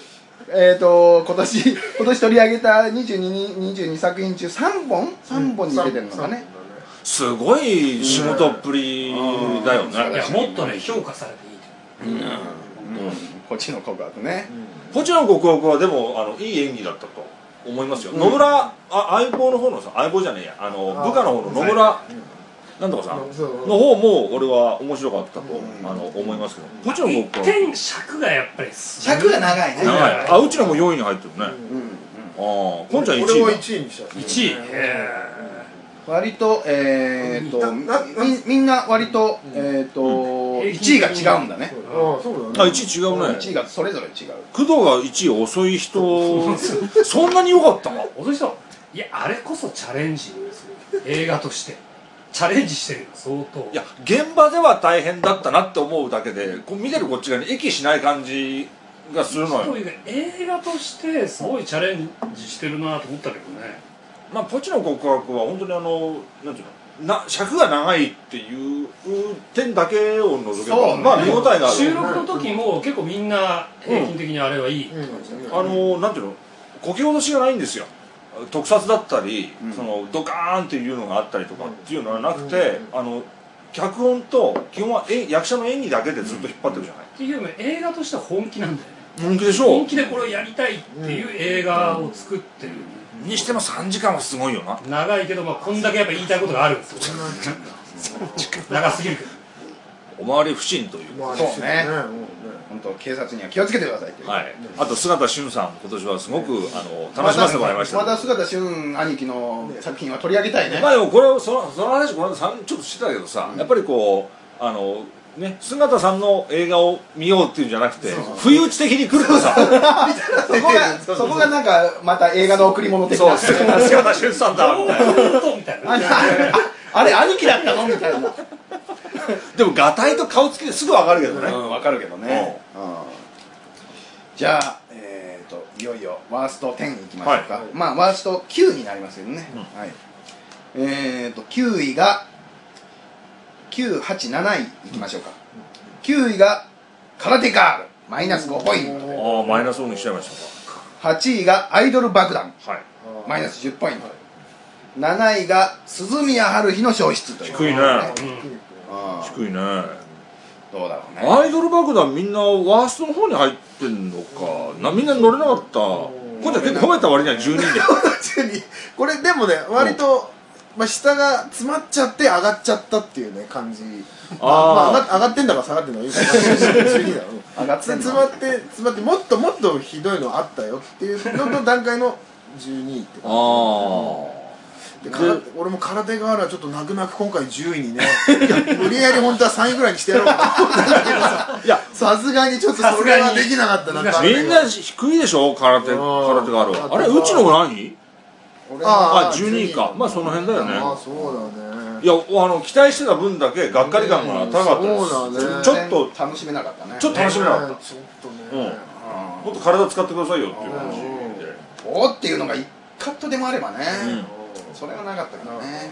えーと今年今年取り上げたにじゅうに、にじゅうに作品中さんぼんさんぼんに出てるのかね、 すごい仕事っぷりだよね。 いやもっとね評価されていいと、 うんうん、こっちの告白ね、 こっちの告白はでもあのいい演技だったと思いますよ。野村あ相棒の方のさ相棒じゃねえやあの部下の方の野村なんとかさんの方も俺は面白かったとあの思いますけど、こっちの一告白点尺がやっぱり尺が長いね。 長い。あうちのもよんいに入ってるね。ああこんちゃんいちいだ。 俺はいちいにしたいちい。 割とえーとみみんな割とえーといちいが違うんだね。 ああそうだね。 あいちい違うね。 いちいがそれぞれ違う。 工藤がいちい遅い人そんなに良かったの？ 遅い人いやあれこそチャレンジですよ。映画としてチャレンジしてるよ相当。 いや現場では大変だったなって思うだけでこう見てるこっち側に息しない感じがするのよ。 映画としてすごいチャレンジしてるなと思ったけどね。 まあポチの告白は本当にあのなんていうのな尺が長いっていう点だけを除けば、ね、まあ見応えがある。 収録の時も結構みんな平均的にあれはいいって感じだね。 あのなんていうのこけ落しがないんですよ。特撮だったり、うん、そのドカーンっていうのがあったりとかっていうのはなくて、うん、あの脚本と基本はえ役者の演技だけでずっと引っ張ってるじゃない。 っていうよりも映画としては本気なんだよね。 本気でしょ。 本気でこれをやりたいっていう映画を作ってる。 にしてもさんじかんはすごいよな。 長いけど、まあ、こんだけやっぱ言いたいことがあるんですよ。長すぎるけど。 おまわり不審という。 そうね。本当警察には気をつけてください。 はい。あと姿俊さん今年はすごくあの楽しませてもらいました。 また姿俊兄貴の作品は取り上げたいね。 まあでもこれそのその話この間さんちょっとしてたけどさ、やっぱりこうあの。ね、姿さんの映画を見ようっていうんじゃなくて不意打ち的に来るとさそこがそこがなんかまた映画の贈り物的な姿俊さんだみたいなあれ兄貴だったのみたいなでもガタイと顔つきですぐ分かるけどね分かるけどねじゃあえーといよいよワーストじゅういきましょうかまあワーストきゅうになりますけどねえーときゅういがきゅう、はち、なないいきましょうか。きゅういが空手ガールマイナスごポイント。 ああマイナスごにしちゃいましたか。はちいがアイドル爆弾、 はい、 マイナスじゅうポイント。なないが鈴宮春日の消失という、 ね、低いね、うん、低いね。 どうだろうね。 アイドル爆弾みんなワーストの方に入ってんのかな。みんな乗れなかった。これじゃ結構褒めた割にはじゅうにでこれでもね割とまあ下が詰まっちゃって上がっちゃったっていうね感じ。あ、まあ、上がってんだか下がってんだかよく分かんないじゅうにだろ上がって詰まって詰まってもっともっとひどいのあったよっていうのの段階のじゅうにいって感じ。あでで俺も空手ガールはちょっと泣く泣く今回じゅういにね無理やり本当はさんいぐらいにしてやろうかと思ったんだけどさいやさすがにちょっとそれはできなかったな。 みんな低いでしょ空手空手ガールは。あれうちのも何ああじゅうにいか。まあその辺だよね。 ああそうだね。 いやあの期待してた分だけがっかり感が高かったです。 そうだね。 ちょっと楽しめなかったね。 ちょっと楽しめなかった。 ちょっとね。 もっと体使ってくださいよっていう話で。 おっていうのがいちカットでもあればね。それがなかったからね。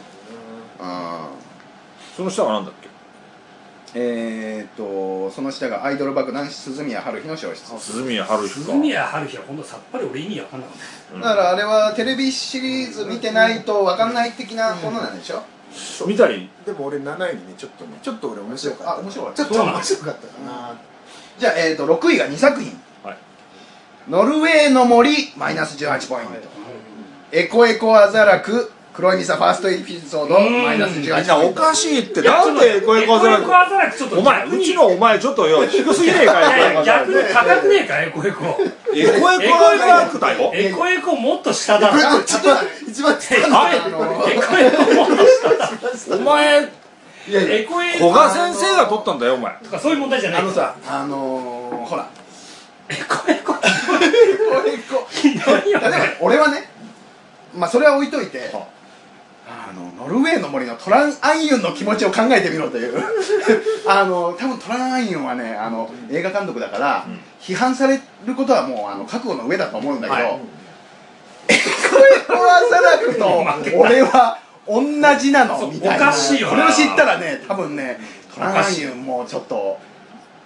その下はなんだっけ。 えーとその下がアイドル爆弾鈴宮春日の消失。 鈴宮春日か。 鈴宮春日は本当さっぱり俺意味わかんなかった。 だからあれはテレビシリーズ見てないとわかんない的なものなんでしょ。 見たり。 でも俺なないにねちょっとねちょっと俺面白かった。 あ面白かった。 ちょっと面白かったかな。 じゃあえーとろくいがにさくひん。ノルウェーの森マイナスじゅうはちポイント。エコエコアザラク黒いミサファーストエピソードマイナスじゅうはちポイント。 おかしいってなんでエコエコアザラクお前うちのお前ちょっとよ低すぎねえかよ。 逆に高くねえかエコエコエコエコアザラクだよ。 エコエコもっと下だ。 一番下だ。エコエコもっと下だ。 お前エコエコ古賀先生が取ったんだよお前。 とかそういう問題じゃない。 あのさあのほらエコエコエコエコ例えば俺はねまあそれは置いといてあのノルウェーの森のトラン・アンユンの気持ちを考えてみろというあの多分トラン・アンユンはねあの映画監督だから、うん、批判されることはもうあの覚悟の上だと思うんだけど、はい、エコエコアザラクと俺は同じなのみたいな。 おかしいよな。 これを知ったらね多分ねトラン・アンユンもちょっと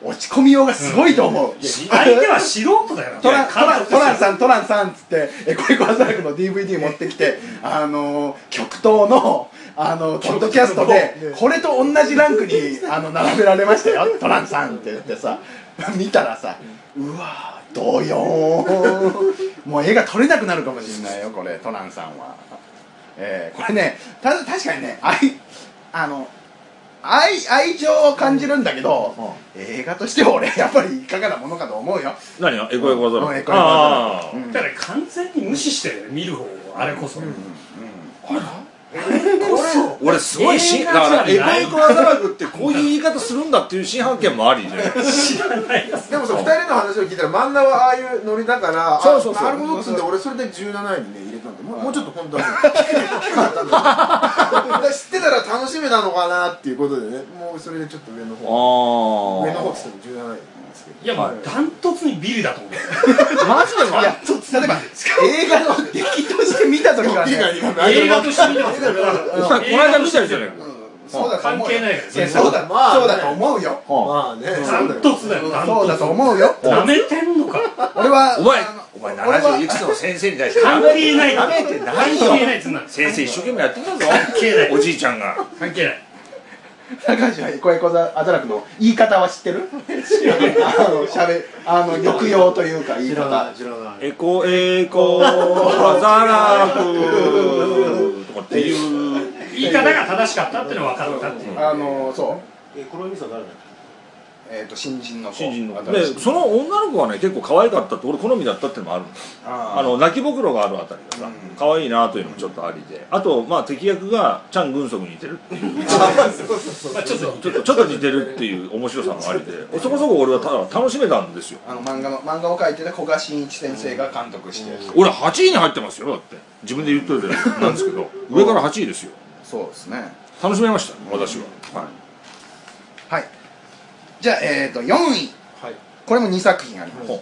落ち込みようがすごいと思う、 相手は素人だよ。 トラントラントランさんトランさんっつってエコエコアザラクの ディーブイディー 持ってきてあの極東のあのポッドキャストでこれと同じランクにあの並べられましたよトランさんって言ってさ見たらさうわーどよーんもう絵が撮れなくなるかもしれないよこれトランさんは、えー、これねた確かにね愛あの愛愛情を感じるんだけど、うん、映画としては俺やっぱりいかがなものかと思うよ。 何がエコエコアザラク、 うん、エコエコアザラクだから完全に無視してる見る方をあれこそ、うんうんうん、 あら俺すごい新だからエコエコアザラクってこういう言い方するんだっていう新発見もありじゃない知らないです。 でもさふたりの話を聞いたら漫画はああいうノリだからそうそうそうなるほどっつって俺それでじゅうなないにね入れたんでもう、もうちょっと本当は低かったんだ知ってたら楽しみなのかなっていうことでねもうそれでちょっと上の方上の方っつってもじゅうなないですけどいやもうダントツにビリだと思うマジでいや例えば映画の出来として見た時はね映画として見てますよこの間見たじゃないかそうだと思うよ。 関係ないからそうだ、まあ、そうだと思うよ。 まあね、 ダントツだよ。 そうだと思うよ。 なめてんのか。 俺はお前お前ななじゅういくつの先生に対して関係ない。 なめてない関係ないっつうんだ。 先生一生懸命やってんだぞ。 関係ない。 おじいちゃんが関係ない。 高橋はエコエコアザラクの言い方は知ってる？あのしゃべあの抑揚というか言い方。 エコエコアザラクとかっていう言い方が正しかったっていうのは分かったっていう。 あのそう。 えこの味噌誰だっけ？えっと新人の子。 新人の子。でその女の子はね結構可愛かったって俺好みだったっていうのもあるんだ。ああの泣きぼくろがあるあたりがさ可愛いなというのもちょっとありで、あとまあ敵役がチャン・グンソクに似てるっていう。ちょっとちょっとちょっと似てるっていう面白さもありで、そこそこ俺はただ楽しめたんですよ。 あの漫画の漫画を描いてた古賀真一先生が監督して。 俺はちいに入ってますよだって自分で言っといてなんですけど上からはちいですよ。 そうですね。 楽しめました私は。はい。 はい。じゃあえっとよんい。はい。これもにさくひんあります。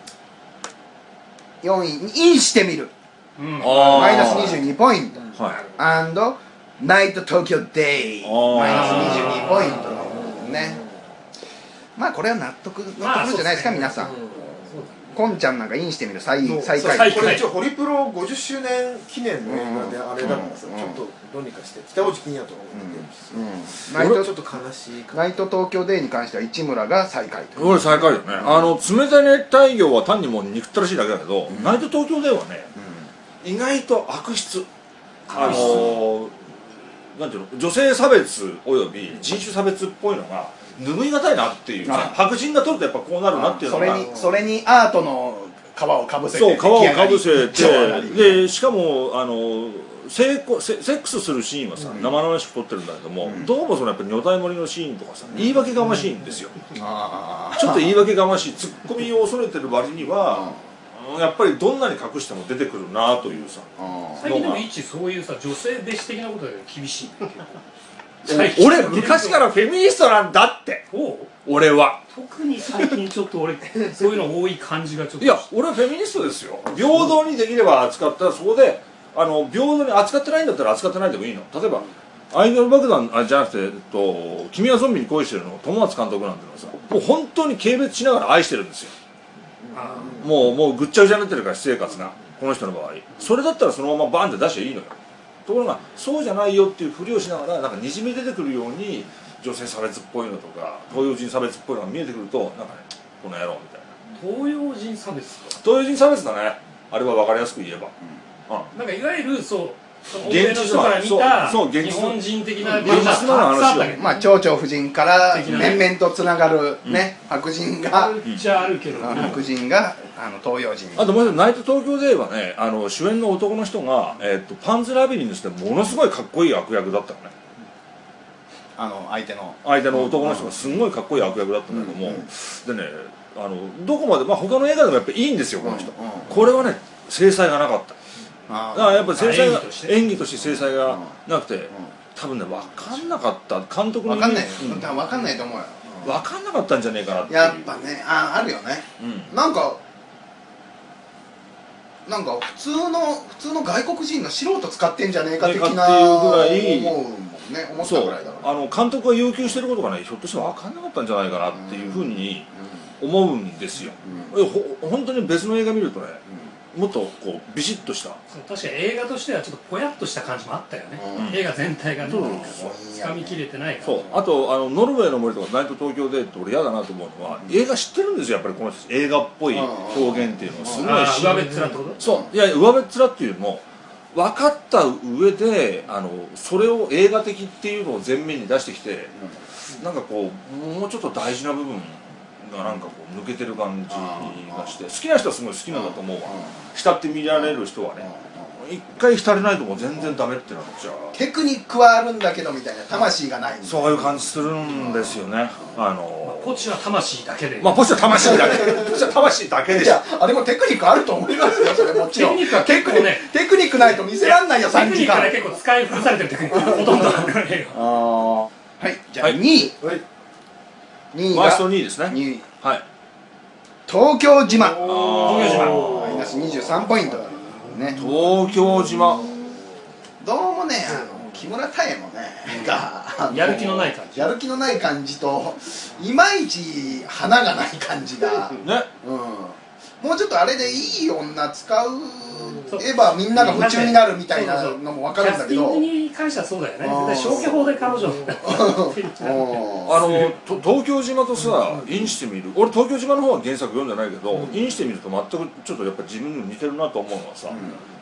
よんいインしてみる。うん、マイナスにじゅうにポイント。はい。アンドナイト東京デイマイナスにじゅうにポイントのね。まあこれは納得のところじゃないですか皆さん。こんちゃんなんかインしてみる再再開。 これ一応ホリプロごじゅっしゅうねん記念の映画であれだからさ、ちょっとどうにかして北大路欣也とかも出てるし、ちょっと悲しい。 ナイト東京デイに関しては市村が最下位。 俺最下位だね。あの冷たい熱帯魚は単にもう憎ったらしいだけだけど、ナイト東京デイはね意外と悪質。あのなんていうの女性差別および人種差別っぽいのが拭いがたいなっていうさ、白人が取るとやっぱこうなるなっていうのがそれにそれにアートの皮をかぶせてそう皮をかぶせてでしかもあのセセセックスするシーンはさ、うん、生々しく撮ってるんだけども、うん、どうもそのやっぱり女体盛りのシーンとかさ、うん、言い訳がましいんですよ、うん、ちょっと言い訳がましいツッコミを恐れてる割には、うん、やっぱりどんなに隠しても出てくるなというさ最近でも一そういうさ女性蔑視的なことで厳しい俺昔からフェミニストなんだって俺は特に最近ちょっと俺そういうの多い感じがちょっといや俺はフェミニストですよ平等にできれば扱ったらそこであの平等に扱ってないんだったら扱ってないでもいいの例えばアイドル爆弾あじゃなくて、えっと、君はゾンビに恋してるの友松監督なんてのはさもう本当に軽蔑しながら愛してるんですよもうもうぐっちゃぐちゃになってるから私生活がこの人の場合それだったらそのままバンって出していいのよところがそうじゃないよっていうふりをしながらなんかにじみ出てくるように女性差別っぽいのとか東洋人差別っぽいのが見えてくるとなんかねこの野郎みたいな東洋人差別か東洋人差別だねあれは分かりやすく言えば、 うんうん、なんかいわゆるそう欧米の人から見た日本人的な現実の話をまあ蝶々夫人から面々とつながるね、うん、白人がじゃあるけど、 ね、白人があの東洋人あともう一つナイト東京デイはねあの主演の男の人が、えー、とパンズラビリンスでものすごいかっこいい悪役だったのねあの相手の相手の男の人がすんごいかっこいい悪役だったんだけども、うんうん、でねあのどこまで、まあ、他の映画でもやっぱいいんですよこの人、うんうん、これはね制裁がなかっただからやっぱ制裁が演技として制裁がなくて、うん、多分ね分かんなかった監督の分かんないよ、うん、分かんないと思うよ、 うん、分かんなかったんじゃねえかなってやっぱね あ, あるよね、うん、なんかなんか普通の普通の外国人の素人使ってんじゃねえか的なっていうぐらい思うもんね思ったぐらいだから。 あの監督が要求してることがねひょっとして分かんなかったんじゃないかなっていうふうに思うんですよ、うん、ほ本当に別の映画見るとね、うん、もっとこうビシッとした確かに映画としてはちょっとぽやっとした感じもあったよね、うん、映画全体がねつかみきれてないそうあとあのノルウェーの森とかナイト東京でって俺嫌だなと思うのは、うん、映画知ってるんですよやっぱりこの人映画っぽい表現っていうのはすごいし上べっ面ってこと？ そういや上べっ面っていうのも分かった上であのそれを映画的っていうのを前面に出してきて、うん、なんかこうもうちょっと大事な部分がなんかこう抜けてる感じがして好きな人はすごい好きなんだと思うわ、浸って見られる人はね一回浸れないともう全然ダメってなっちゃうテクニックはあるんだけどみたいな魂がないそういう感じするんですよねあのポチは魂だけでまあポチは魂だけポチは魂だけでしょあれもテクニックあると思いますよそれもちろんテクニックは結構ねテクニックないと見せらんないよさんじかんテクニックは結構使い古されてるテクニックほとんどあるああはいじゃあにいにいがワーストにいですねにいはい東京島東京島マイナスにじゅうさんポイントね東京島どうもねあの木村多江もねがやる気のない感じやる気のない感じといまいち花がない感じがねうんもうちょっとあれでいい女使うえばみんなが夢中になるみたいなのも分かるんだけどキャスティングに関してはそうだよね消去法で彼女あの東京島とさインしてみる俺東京島の方は原作読んでないけど、うん、インしてみると全くちょっとやっぱ自分に似てるなと思うのはさ、うん、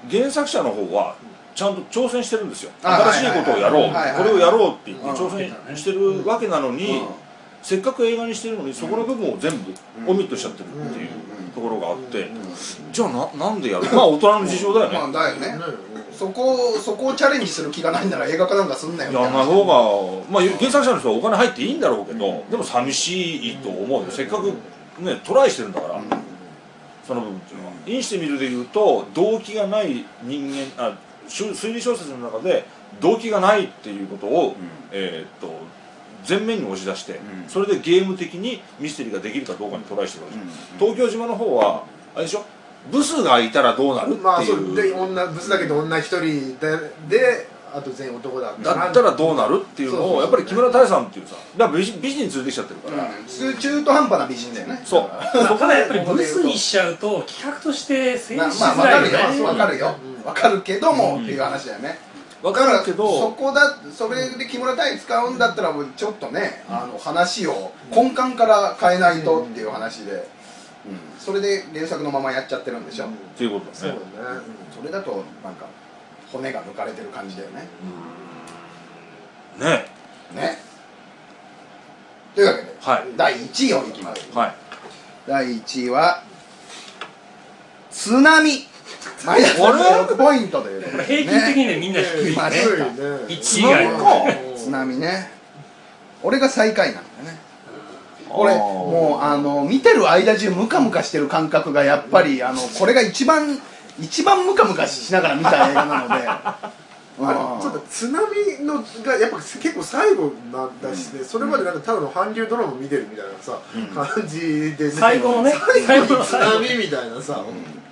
原作者の方はちゃんと挑戦してるんですよ新しいことをやろうこれをやろうって言って挑戦してるわけなのに、うん、せっかく映画にしてるのにそこの部分を全部オミットしちゃってるっていうところがあってじゃあ な, なんでやるまあ大人の事情だよね、 まあ、だよねそこそこをチャレンジする気がないんなら映画化なんかすんなよみたいなやんない方が、まあ、原作者の人はお金入っていいんだろうけど、うん、でも寂しいと思うよせっかくねトライしてるんだから、うん、その部分っていうのはインしてみるでいうと動機がない人間あ推理小説の中で動機がないっていうことを、うん、えー、っと前面に押し出して、うん、それでゲーム的にミステリーができるかどうかにトライしてるわけです、うん、東京島の方はあれでしょブスがいたらどうなるっていう、 まあ、そうで女ブスだけど女一人でであと全員男だっただったらどうなるっていうのをやっぱり木村多江さんっていうさだから美人美人連れてきちゃってるから、 うん、中途半端な美人だよねそうただやっぱりブスにしちゃうと企画として成立しづらいよね分かるよ分かるけどもっていう話だよね分かるけどそこだそれで木村多江使うんだったらもうちょっとねあの話を根幹から変えないとっていう話で、うん、それで原作のままやっちゃってるんでしょ、うん、 っていうことですねそうだね、うん、それだとなんか骨が抜かれてる感じだよね、 うん、ねねというわけで、 はい、 だいいちいをいきます、 はい、 だいいちいは津波マイナスろくポイントということで、ね、 平均的にねみんな低いねいちいが津波ね俺が最下位なんだよね俺もうあの見てる間中ムカムカしてる感覚がやっぱりあのこれが一番一番ムカムカしながら見た映画なのであれちょっと津波のがやっぱ結構最後なんだしね、うん、それまでなんかただの韓流ドラマ見てるみたいなさ、うん、感じで、ね、 最後のね最後の津波みたいなさ、うん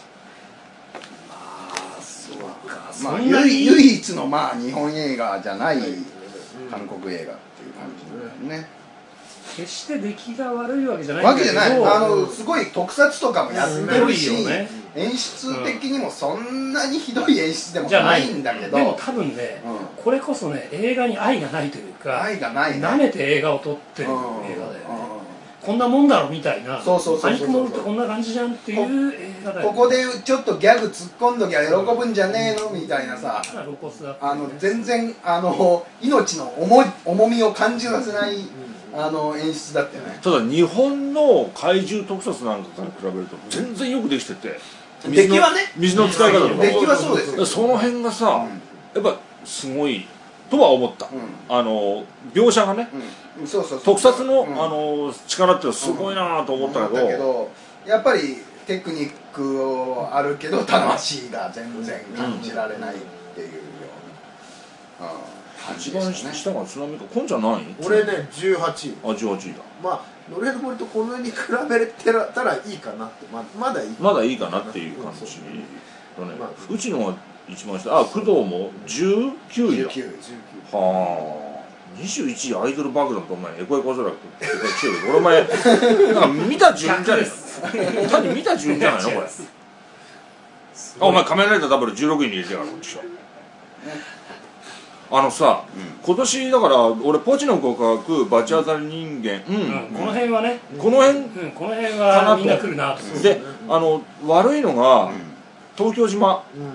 まあ、唯, 唯一のまあ日本映画じゃない韓国映画っていう感じだよね決して出来が悪いわけじゃないわけじゃないあのすごい特撮とかもやってるし、 うんね、 演出的にもそんなにひどい演出でもないんだけどでも多分ね、うん、これこそね映画に愛がないというか愛がない、ね、 舐めて映画を撮ってる映画だよね、うん、こんなもんだろみたいなアニクモルってこんな感じじゃんっていう映画だよ、ね、 ここでちょっとギャグ突っ込んどきゃ喜ぶんじゃねえのみたいなさあの全然あの命の 重, 重みを感じさせない、うんあの演出だったよねただ日本の怪獣特撮なんかから比べると全然よくできてて出来はね水の使い方とか出来はそうですよその辺がさ、うん、やっぱすごいとは思った、うん、あの描写がね、 うん、そうそうそう特撮の、うん、あの力ってすごいなと思ったけど、うん、 だけどやっぱりテクニックあるけど魂が全然感じられないっていうような、うん一番下が津波か、こんちゃん何位？ 俺ねじゅうはちい。 あ、じゅうはちいだ。 まあノルウェーの森とこのに比べてたらいいかなって、ままだいい。 まだいいかなっていう感じだね。まあ、うちのは一番下、あ、工藤もじゅうきゅういだ。 じゅうきゅうはあ、にじゅういちいアイドル爆弾とお前エコエコゾラクって俺お前なんか見た順じゃないの単に見た順じゃないのこれ。あ、お前仮面ライダーダブルじゅうろくいに入れてからこっちはあのさ、うん、今年だから俺ポチの告白バチ当たり人間、うんうん、この辺はね、 この辺、 うん、この辺はみんな来るなと。 で、あの悪いのが、うん、東京島、うん、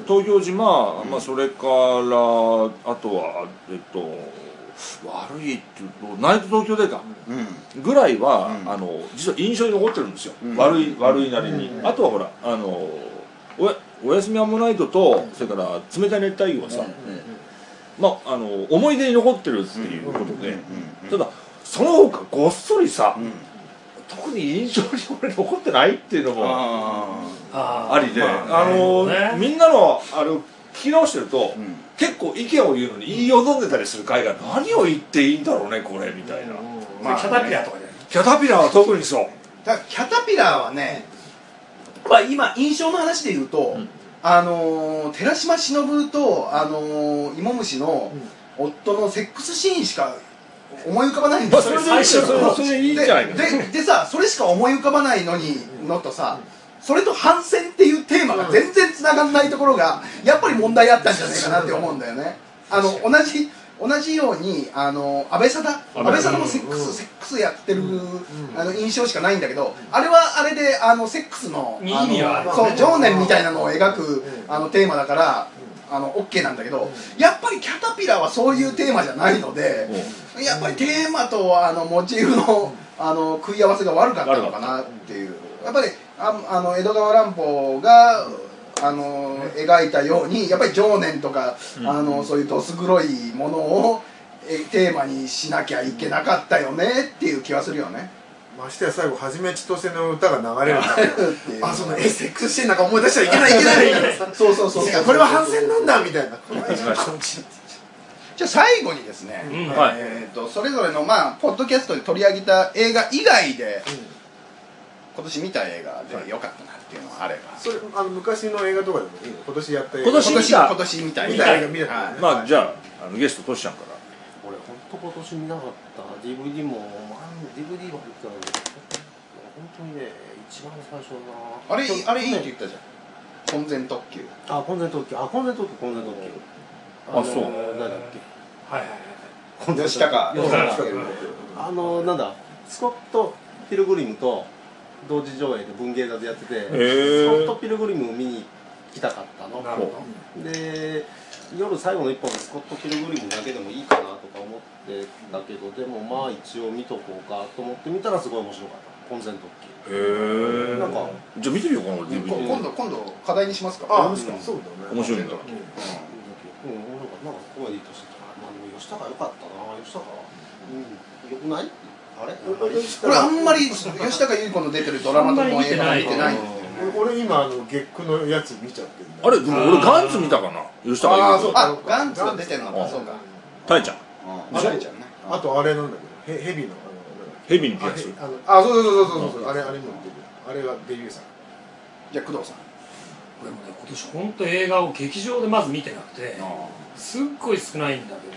東京島、うん、まあそれからあとはえっと悪いっていうとナイト東京データ、うん、ぐらいは、うん、あの実は印象に残ってるんですよ、うん、悪い悪いなりに、うん、あとはほらあのおやおやすみアンモナイトと、それから冷たい熱帯魚はさ、まあ、あの思い出に残ってるっていうことで、ただその他ごっそりさ、特に印象に俺残ってないっていうのもありで、あのみんなのあれを聞き直してると、結構意見を言うのに言いよどんでたりする回が何を言っていいんだろうねこれみたいな。 まあキャタピラーとかじゃない。 キャタピラーは特にそう。 だキャタピラーはね、まあ今印象の話で言うと。あのー、寺島しのぶと、あのー、芋虫の夫のセックスシーンしか思い浮かばないんですよ、 まあ、それでそれでいいんじゃないか。 でででさ、それしか思い浮かばないのにのとさ、それと反戦っていうテーマが全然つながんないところがやっぱり問題あったんじゃないかなって思うんだよね。あの同じ同じようにあの安倍貞安倍貞もセックス、うん、セックスやってる、うん、あの印象しかないんだけど、あれはあれであのセックスの意味はある、 そう情念みたいなのを描くあのテーマだからあの OK なんだけど、やっぱりキャタピラーはそういうテーマじゃないので、やっぱりテーマとあのモチーフのあの食い合わせが悪かったのかなっていう。やっぱりああの江戸川乱歩があの描いたようにやっぱり情念とか、うん、あのそういうどす黒いものをえテーマにしなきゃいけなかったよねっていう気はするよね。 ましてや最後はじめ千歳の歌が流れるっていう、あ、そのえセックスシーンなんか思い出しちゃいけないいけないみたいなそうそうそうそう、これは反戦なんだみたいなじゃあ最後にですね、うん、えーとそれぞれのまあポッドキャストで取り上げた映画以外で、うん、今年見た映画で良かったなっていうのはあれば、 それあの昔の映画とかでもいいの？今年やった映画、今年見た今年見た見た映画見た、はい、 まあじゃあ、あのゲストトシちゃんから。 俺本当今年見なかった ディーブイディー も、まあ、ディーブイディー は見たの本当にね一番最初なあれあれいいって言ったじゃん、混然特急。 あ混然特急あ混然特急混然特急あそう何だっけ、 はいはいはい吉高あのなんだスコット・ピルグリムと同時上映で文芸座でやってて、スコット・ピルグリムを見に来たかったの。 なるほど。で夜最後の一本でスコット・ピルグリムだけでもいいかなとか思ってたけど、でもまあ一応見とこうかと思って見たらすごい面白かった混然特急。 へえ。なんかじゃあ見てみようかな。 今度今度課題にしますか。 ああそうだね。 面白いんだ。うん面白かった。 なんかコメディとしてまあでも吉高良かったな。吉高うん良くない？あれ？ 俺あんまり吉高由里子の出てるドラマとか映画見てない。 俺今あの月9のやつ見ちゃってるんだ。あれでも俺ガンツ見たかな。吉高由里子。 あガンツは出てるのか。そうか。 タイちゃん。 タイちゃんね。 あとあれなんだけどヘビのヘビのやつ。 あそうそうそうそうそうあれあれも出てる。あれがデビュー作。 じゃあ工藤さん。 俺もね今年本当映画を劇場でまず見てなくて、すっごい少ないんだけど、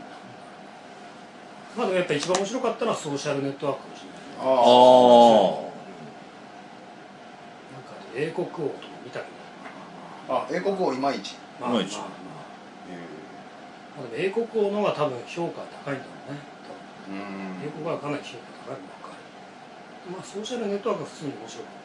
まあでもやっぱ一番面白かったのはソーシャルネットワークかもしれない。ああ。なんか英国王とか見たけど。あ英国王いまいち。 いまいち。 まあでも英国王の方が多分評価高いんだろうね。英国王はかなり評価高いのばっかり。まあソーシャルネットワークは普通に面白かった。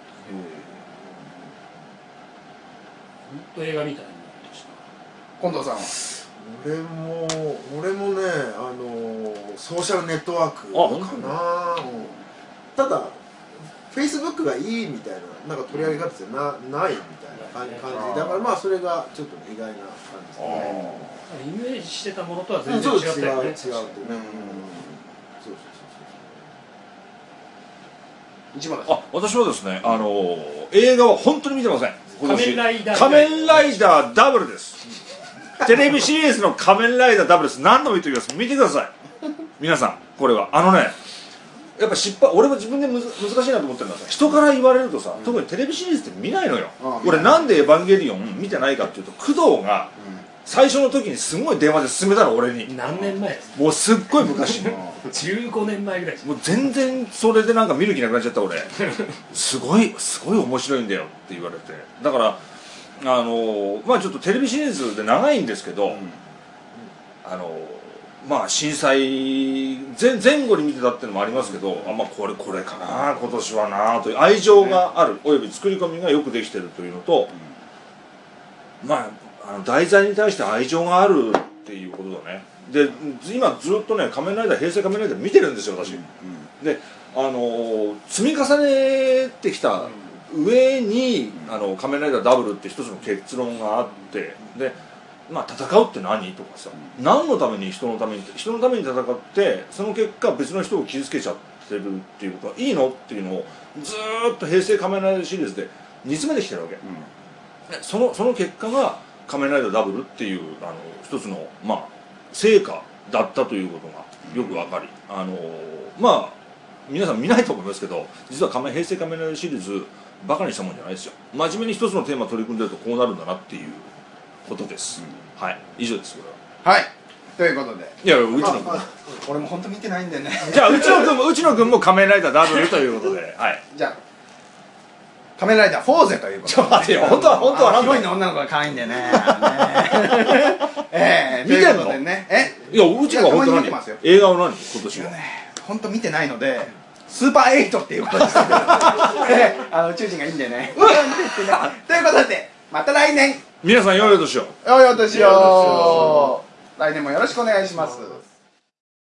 本当映画みたいになってきた。 近藤さんは。 俺も俺もねあのソーシャルネットワークかな。ただフェイスブックがいいみたいななんか取り上げ方じゃなないみたいな感じだからまあそれがちょっと意外な感じですね。 イメージしてたものとは全然違ったよね。違う違う。そうそうそう一番あ私はですねあの映画は本当に見てません。 仮面ライダー仮面ライダーダブルです。テレビシリーズの仮面ライダーダブルです。何度も言っておきます。見てください皆さん。これはあのねやっぱ失敗、俺も自分でむず難しいなと思ってるのはさ、人から言われるとさ、うん、特にテレビシリーズって見ないのよ、うん、俺なんで「エヴァンゲリオン」見てないかっていうと、工藤が最初の時にすごい電話で勧めたの、俺に。 何年前ですか？ もうすっごい昔のじゅうごねんまえぐらいです。 もう全然それでなんか見る気なくなっちゃった俺すごいすごい面白いんだよって言われて、だからあのまあちょっとテレビシリーズで長いんですけど、うん、あのまあ震災 前, 前後に見てたっていうのもありますけど、あ、まあこれこれかな今年はなという愛情がある、および作り込みがよくできてるというのと、うん、まああの題材に対して愛情があるっていうことだね。で今ずっとね仮面ライダー、平成仮面ライダー見てるんですよ私、うんうん、であの積み重ねてきた上に、うん、あの仮面ライダーダブルって一つの結論があって、でまあ戦うって何とかさ、うん、何のために人のために人のために戦ってその結果別の人を傷つけちゃってるっていうことはいいのっていうのをずーっと平成仮面ライダーシリーズで煮詰めてきてるわけ、うん、そのその結果が仮面ライダーダブルっていうあの一つのまあ成果だったということがよくわかり、あのまあ皆さん見ないと思いますけど、実は仮面平成仮面ライダーシリーズバカにしたもんじゃないですよ。真面目に一つのテーマ取り組んでるとこうなるんだなっていうことです、うん、はい、以上です。これははいということで、 いやうちの君、まあまあ、 俺も本当見てないんでねじゃあうちの君もうちの君も仮面ライダーダブルということで、はい、 じゃあ仮面ライダーフォーゼということで、ちょっと待ってよ、 本当は本当はヒロインの女の子が可愛いんでねええ見てんのね、えいやうちのは本当何映画は何今年は本当見てないのでスーパーエイトっていうことですけどあの宇宙人がいいんでねということでまた来年皆さん良いお年を良いお年を来年もよろしくお願いします。